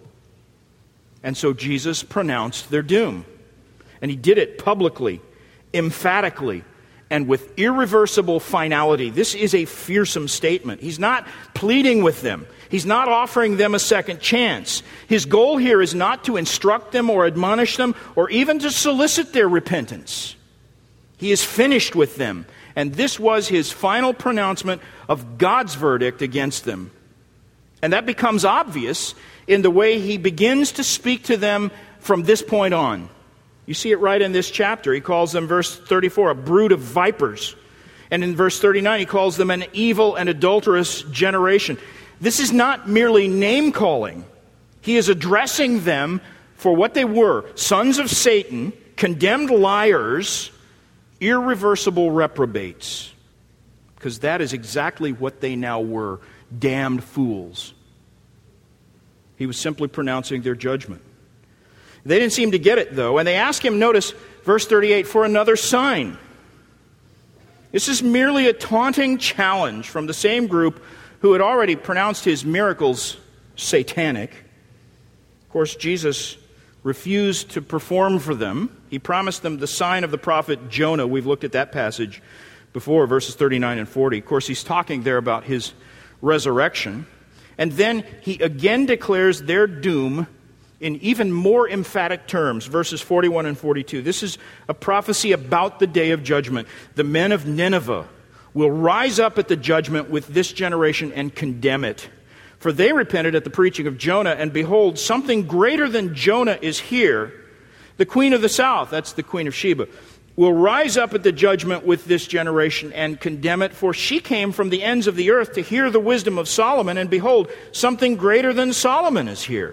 And so Jesus pronounced their doom. And he did it publicly, emphatically, and with irreversible finality. This is a fearsome statement. He's not pleading with them. He's not offering them a second chance. His goal here is not to instruct them or admonish them or even to solicit their repentance. He is finished with them. And this was his final pronouncement of God's verdict against them. And that becomes obvious in the way he begins to speak to them from this point on. You see it right in this chapter. He calls them, verse thirty-four, a brood of vipers. And in verse thirty-nine, he calls them an evil and adulterous generation. This is not merely name-calling. He is addressing them for what they were, sons of Satan, condemned liars, irreversible reprobates. Because that is exactly what they now were, damned fools. He was simply pronouncing their judgment. They didn't seem to get it, though, and they asked him, notice, verse thirty-eight, for another sign. This is merely a taunting challenge from the same group who had already pronounced his miracles satanic. Of course, Jesus refused to perform for them. He promised them the sign of the prophet Jonah. We've looked at that passage before, verses thirty-nine and forty. Of course, he's talking there about his resurrection. And then he again declares their doom in even more emphatic terms, verses forty-one and forty-two. This is a prophecy about the day of judgment. The men of Nineveh will rise up at the judgment with this generation and condemn it. For they repented at the preaching of Jonah, and behold, something greater than Jonah is here. The queen of the south, that's the queen of Sheba, will rise up at the judgment with this generation and condemn it, for she came from the ends of the earth to hear the wisdom of Solomon, and behold, something greater than Solomon is here.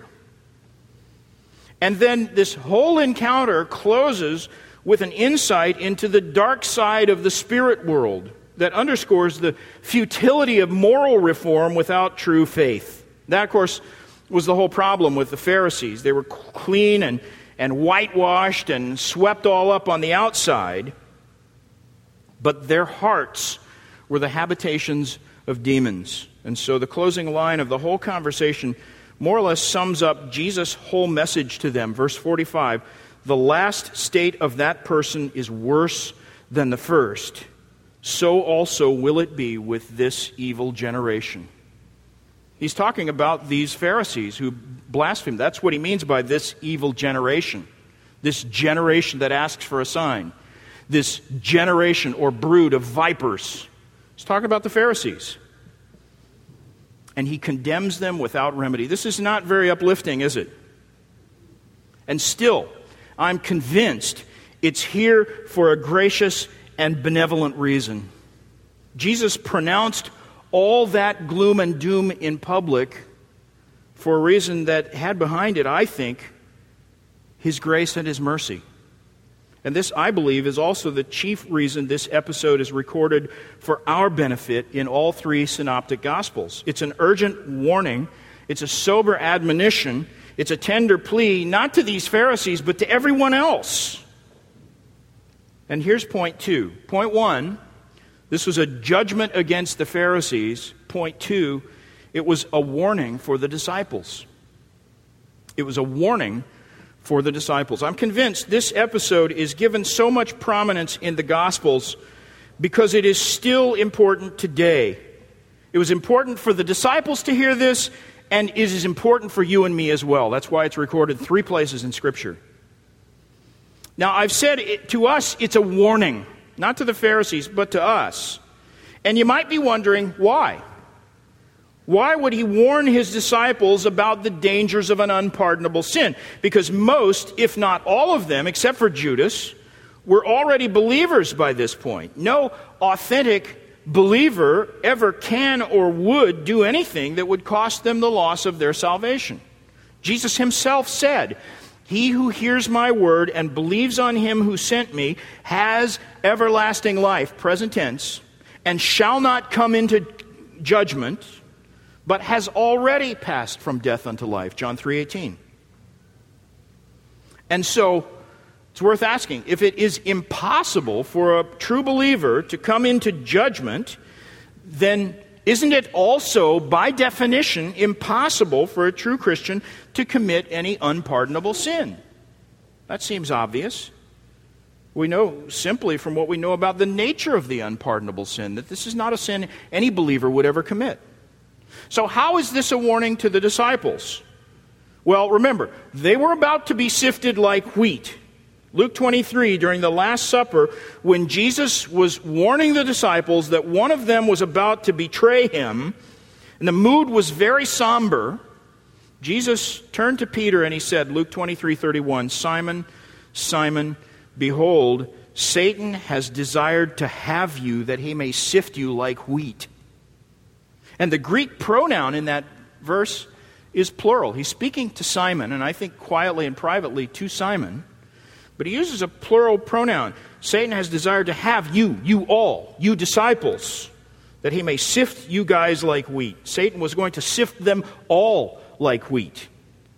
And then this whole encounter closes with an insight into the dark side of the spirit world that underscores the futility of moral reform without true faith. That, of course, was the whole problem with the Pharisees. They were clean and, and whitewashed and swept all up on the outside, but their hearts were the habitations of demons. And so the closing line of the whole conversation more or less sums up Jesus' whole message to them. Verse forty-five, the last state of that person is worse than the first. So also will it be with this evil generation. He's talking about these Pharisees who blaspheme. That's what he means by this evil generation. This generation that asks for a sign. This generation or brood of vipers. He's talking about the Pharisees. And he condemns them without remedy. This is not very uplifting, is it? And still, I'm convinced it's here for a gracious and benevolent reason. Jesus pronounced all that gloom and doom in public for a reason that had behind it, I think, his grace and his mercy. And this, I believe, is also the chief reason this episode is recorded for our benefit in all three synoptic Gospels. It's an urgent warning. It's a sober admonition. It's a tender plea, not to these Pharisees, but to everyone else. And here's point two. Point one, this was a judgment against the Pharisees. Point two, it was a warning for the disciples. It was a warning for the disciples. I'm convinced this episode is given so much prominence in the Gospels because it is still important today. It was important for the disciples to hear this, and it is important for you and me as well. That's why it's recorded three places in Scripture. Now, I've said it, to us, it's a warning, not to the Pharisees, but to us. And you might be wondering, why? Why would he warn his disciples about the dangers of an unpardonable sin? Because most, if not all of them, except for Judas, were already believers by this point. No authentic believer ever can or would do anything that would cost them the loss of their salvation. Jesus himself said, "He who hears my word and believes on him who sent me has everlasting life," present tense, "and shall not come into judgment, but has already passed from death unto life," John three eighteen. And so, it's worth asking, if it is impossible for a true believer to come into judgment, then isn't it also, by definition, impossible for a true Christian to commit any unpardonable sin? That seems obvious. We know simply from what we know about the nature of the unpardonable sin that this is not a sin any believer would ever commit. So how is this a warning to the disciples? Well, remember, they were about to be sifted like wheat. Luke twenty-three, during the Last Supper, when Jesus was warning the disciples that one of them was about to betray him, and the mood was very somber, Jesus turned to Peter and he said, Luke twenty-three thirty-one, "Simon, Simon, behold, Satan has desired to have you that he may sift you like wheat." And the Greek pronoun in that verse is plural. He's speaking to Simon, and I think quietly and privately to Simon. But he uses a plural pronoun. Satan has desired to have you, you all, you disciples, that he may sift you guys like wheat. Satan was going to sift them all like wheat.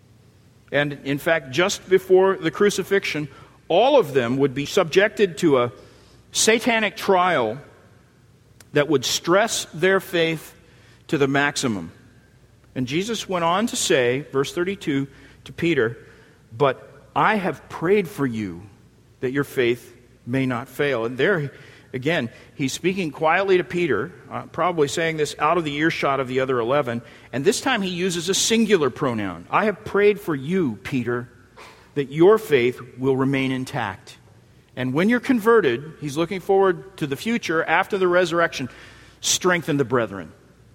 And in fact, just before the crucifixion, all of them would be subjected to a satanic trial that would stress their faith to the maximum. And Jesus went on to say, verse thirty-two, to Peter, "But I have prayed for you that your faith may not fail." And there, again, he's speaking quietly to Peter, uh, probably saying this out of the earshot of the other eleven. And this time he uses a singular pronoun. "I have prayed for you, Peter, that your faith will remain intact." And when you're converted, he's looking forward to the future after the resurrection. Strengthen the brethren.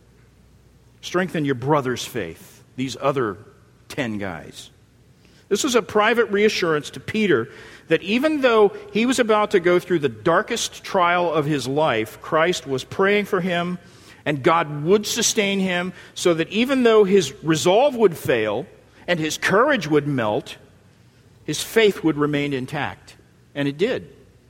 Strengthen your brother's faith, these other ten guys. This was a private reassurance to Peter that even though he was about to go through the darkest trial of his life, Christ was praying for him, and God would sustain him, so that even though his resolve would fail and his courage would melt, his faith would remain intact. And it did.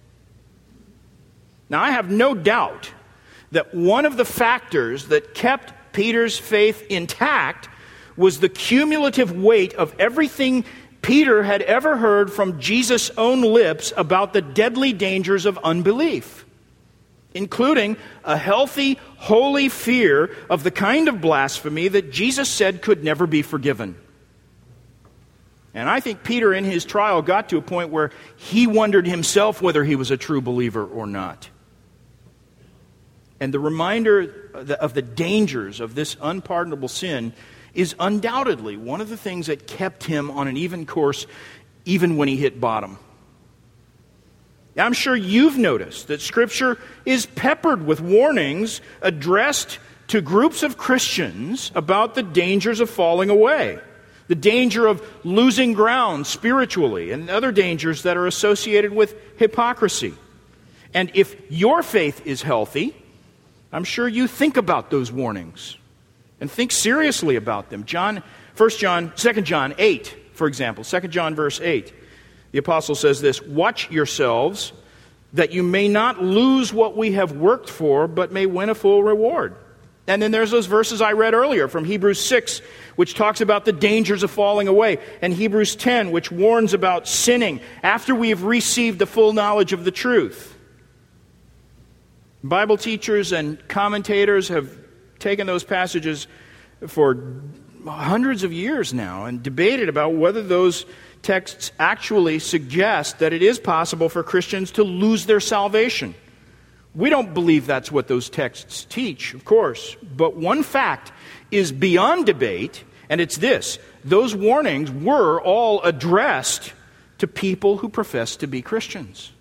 Now, I have no doubt that one of the factors that kept Peter's faith intact was the cumulative weight of everything Peter had ever heard from Jesus' own lips about the deadly dangers of unbelief, including a healthy, holy fear of the kind of blasphemy that Jesus said could never be forgiven. And I think Peter in his trial got to a point where he wondered himself whether he was a true believer or not. And the reminder of the dangers of this unpardonable sin is undoubtedly one of the things that kept him on an even course even when he hit bottom. Now, I'm sure you've noticed that Scripture is peppered with warnings addressed to groups of Christians about the dangers of falling away, the danger of losing ground spiritually, and other dangers that are associated with hypocrisy. And if your faith is healthy, I'm sure you think about those warnings and think seriously about them. John, First John, Second John eight, for example, Second John verse eight. The apostle says this, "Watch yourselves, that you may not lose what we have worked for, but may win a full reward." And then there's those verses I read earlier from Hebrews six, which talks about the dangers of falling away, and Hebrews ten, which warns about sinning after we have received the full knowledge of the truth. Bible teachers and commentators have taken those passages for hundreds of years now and debated about whether those texts actually suggest that it is possible for Christians to lose their salvation We don't believe that's what those texts teach, of course. But one fact is beyond debate, and it's this. Those warnings were all addressed to people who profess to be Christians.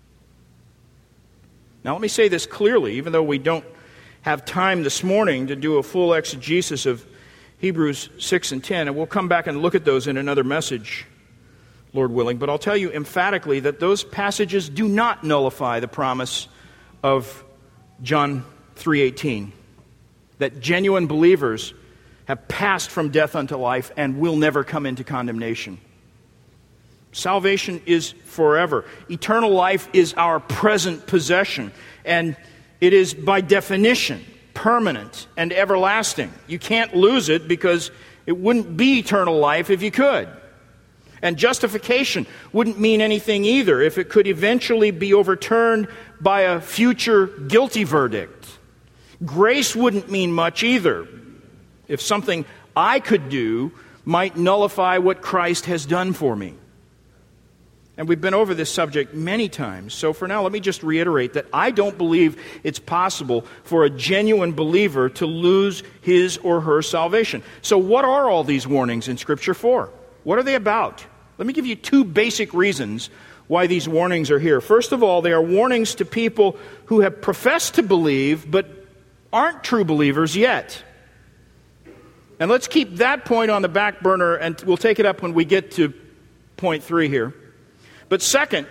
Now, let me say this clearly, even though we don't have time this morning to do a full exegesis of Hebrews six and ten, and we'll come back and look at those in another message, Lord willing. But I'll tell you emphatically that those passages do not nullify the promise of John three eighteen, that genuine believers have passed from death unto life and will never come into condemnation. Salvation is forever. Eternal life is our present possession, and it is by definition permanent and everlasting. You can't lose it because it wouldn't be eternal life if you could. And justification wouldn't mean anything either if it could eventually be overturned by a future guilty verdict. Grace wouldn't mean much either if something I could do might nullify what Christ has done for me. And we've been over this subject many times. So for now, let me just reiterate that I don't believe it's possible for a genuine believer to lose his or her salvation. So what are all these warnings in Scripture for? What are they about? Let me give you two basic reasons why these warnings are here. First of all, they are warnings to people who have professed to believe but aren't true believers yet. And let's keep that point on the back burner, and we'll take it up when we get to point three here. But second,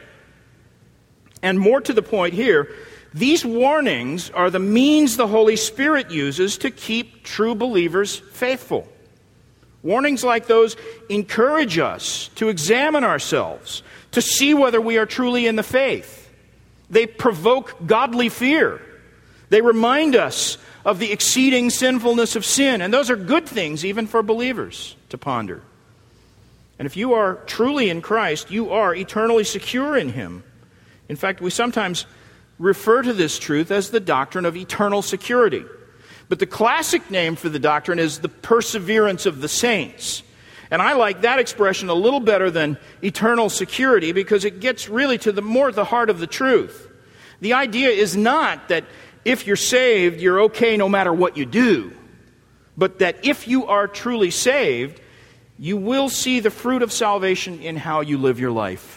and more to the point here, these warnings are the means the Holy Spirit uses to keep true believers faithful. Warnings like those encourage us to examine ourselves, to see whether we are truly in the faith. They provoke godly fear. They remind us of the exceeding sinfulness of sin. And those are good things even for believers to ponder. And if you are truly in Christ, you are eternally secure in Him. In fact, we sometimes refer to this truth as the doctrine of eternal security. But the classic name for the doctrine is the perseverance of the saints. And I like that expression a little better than eternal security because it gets really to the more the heart of the truth. The idea is not that if you're saved, you're okay no matter what you do, but that if you are truly saved, you will see the fruit of salvation in how you live your life.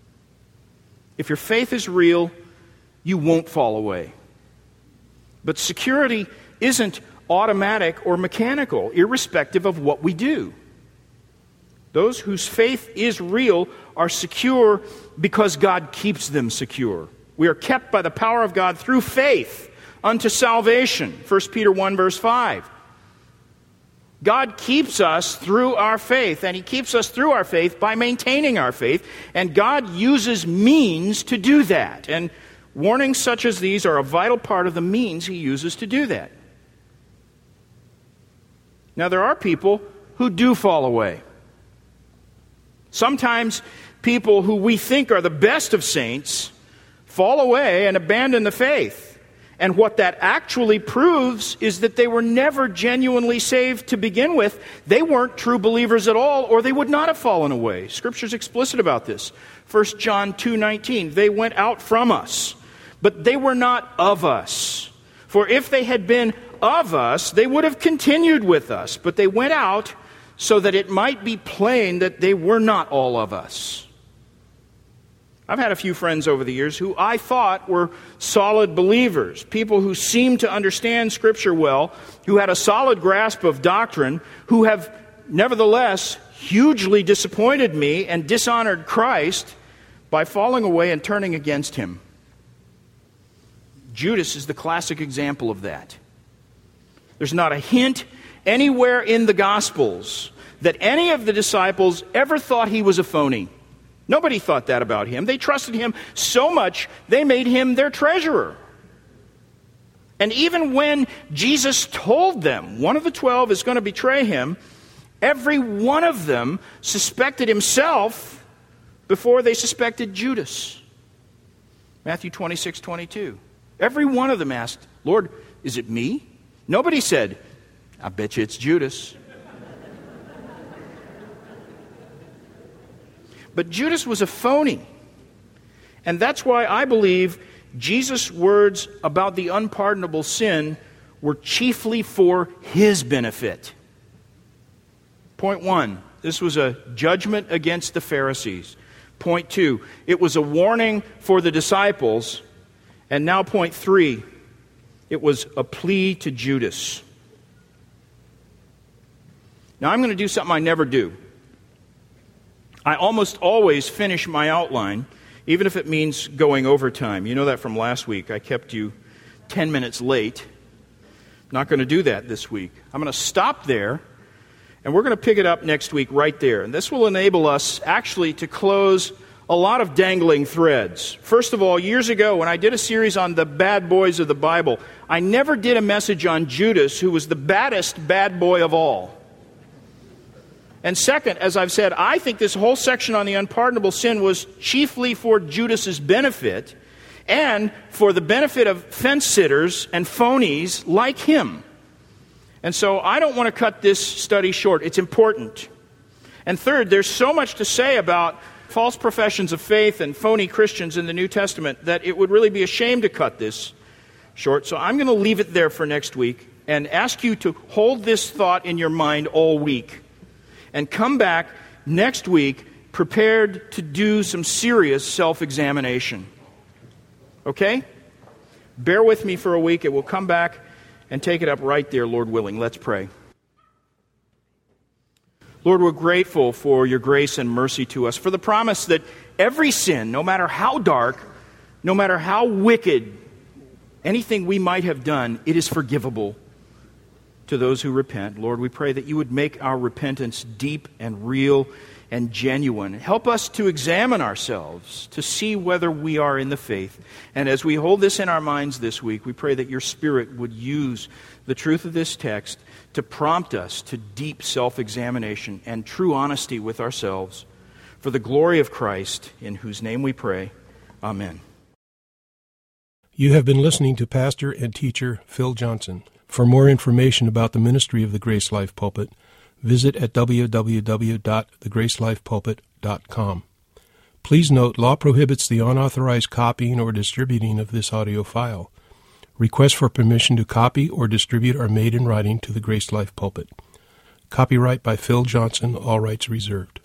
If your faith is real, you won't fall away. But security isn't automatic or mechanical, irrespective of what we do. Those whose faith is real are secure because God keeps them secure. We are kept by the power of God through faith unto salvation. First Peter one verse five. God keeps us through our faith, and He keeps us through our faith by maintaining our faith, and God uses means to do that. And warnings such as these are a vital part of the means He uses to do that. Now, there are people who do fall away. Sometimes people who we think are the best of saints fall away and abandon the faith. And what that actually proves is that they were never genuinely saved to begin with. They weren't true believers at all, or they would not have fallen away. Scripture's explicit about this. First John two nineteen, they went out from us, but they were not of us. For if they had been of us, they would have continued with us. But they went out so that it might be plain that they were not all of us. I've had a few friends over the years who I thought were solid believers, people who seemed to understand Scripture well, who had a solid grasp of doctrine, who have nevertheless hugely disappointed me and dishonored Christ by falling away and turning against Him. Judas is the classic example of that. There's not a hint anywhere in the Gospels that any of the disciples ever thought he was a phony. Nobody thought that about him. They trusted him so much, they made him their treasurer. And even when Jesus told them one of the twelve is going to betray him, every one of them suspected himself before they suspected Judas. Matthew twenty-six twenty-two. Every one of them asked, Lord, is it me? Nobody said, I bet you it's Judas. But Judas was a phony. And that's why I believe Jesus' words about the unpardonable sin were chiefly for his benefit. Point one, this was a judgment against the Pharisees. Point two, it was a warning for the disciples. And now point three, it was a plea to Judas. Now I'm going to do something I never do. I almost always finish my outline, even if it means going overtime. You know that from last week. I kept you ten minutes late. Not going to do that this week. I'm going to stop there, and we're going to pick it up next week right there. And this will enable us actually to close a lot of dangling threads. First of all, years ago when I did a series on the bad boys of the Bible, I never did a message on Judas, who was the baddest bad boy of all. And second, as I've said, I think this whole section on the unpardonable sin was chiefly for Judas's benefit and for the benefit of fence-sitters and phonies like him. And so I don't want to cut this study short. It's important. And third, there's so much to say about false professions of faith and phony Christians in the New Testament that it would really be a shame to cut this short. So I'm going to leave it there for next week and ask you to hold this thought in your mind all week. And come back next week prepared to do some serious self-examination. Okay? Bear with me for a week. It will come back and take it up right there, Lord willing. Let's pray. Lord, we're grateful for your grace and mercy to us, for the promise that every sin, no matter how dark, no matter how wicked, anything we might have done, it is forgivable to those who repent. Lord, we pray that you would make our repentance deep and real and genuine. Help us to examine ourselves, to see whether we are in the faith. And as we hold this in our minds this week, we pray that your Spirit would use the truth of this text to prompt us to deep self-examination and true honesty with ourselves. For the glory of Christ, in whose name we pray. Amen. You have been listening to Pastor and Teacher Phil Johnson. For more information about the ministry of the Grace Life Pulpit, visit at w w w dot the grace life pulpit dot com. Please note, law prohibits the unauthorized copying or distributing of this audio file. Requests for permission to copy or distribute are made in writing to the Grace Life Pulpit. Copyright by Phil Johnson, all rights reserved.